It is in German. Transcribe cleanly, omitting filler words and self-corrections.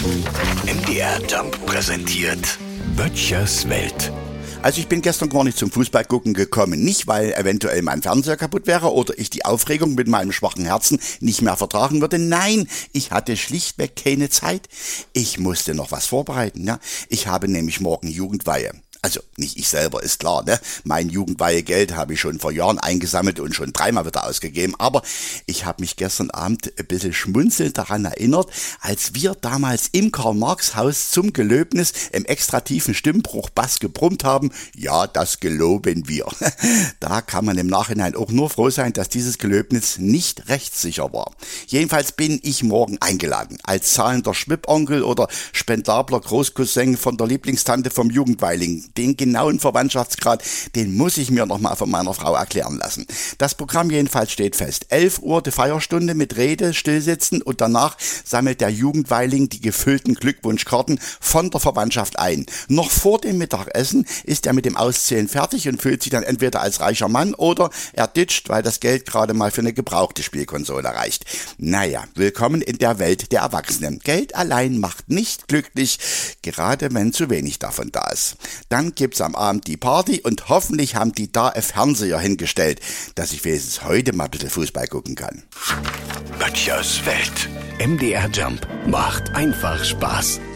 MDR Jump präsentiert Böttchers Welt. Also ich bin gestern gar nicht zum Fußball gucken gekommen. Nicht, weil eventuell mein Fernseher kaputt wäre oder ich die Aufregung mit meinem schwachen Herzen nicht mehr vertragen würde. Nein, ich hatte schlichtweg keine Zeit. Ich musste noch was vorbereiten. Ja? Ich habe nämlich morgen Jugendweihe. Also nicht ich selber, ist klar, ne? Mein Jugendweihegeld habe ich schon vor Jahren eingesammelt und schon 3-mal wieder ausgegeben. Aber ich habe mich gestern Abend ein bisschen schmunzelnd daran erinnert, als wir damals im Karl-Marx-Haus zum Gelöbnis im extra tiefen Stimmbruch Bass gebrummt haben. Ja, das geloben wir. Da kann man im Nachhinein auch nur froh sein, dass dieses Gelöbnis nicht rechtssicher war. Jedenfalls bin ich morgen eingeladen, als zahlender Schwibonkel oder spendabler Großcousin von der Lieblingstante vom Jugendweiling. Den genauen Verwandtschaftsgrad, den muss ich mir nochmal von meiner Frau erklären lassen. Das Programm jedenfalls steht fest. 11 Uhr die Feierstunde mit Rede, Stillsitzen und danach sammelt der Jugendweiling die gefüllten Glückwunschkarten von der Verwandtschaft ein. Noch vor dem Mittagessen ist er mit dem Auszählen fertig und fühlt sich dann entweder als reicher Mann oder er ditcht, weil das Geld gerade mal für eine gebrauchte Spielkonsole reicht. Naja, willkommen in der Welt der Erwachsenen. Geld allein macht nicht glücklich, gerade wenn zu wenig davon da ist. Dann gibt's am Abend die Party und hoffentlich haben die da ein Fernseher hingestellt, dass ich wenigstens heute mal ein bisschen Fußball gucken kann. Böttchers Welt. MDR Jump macht einfach Spaß.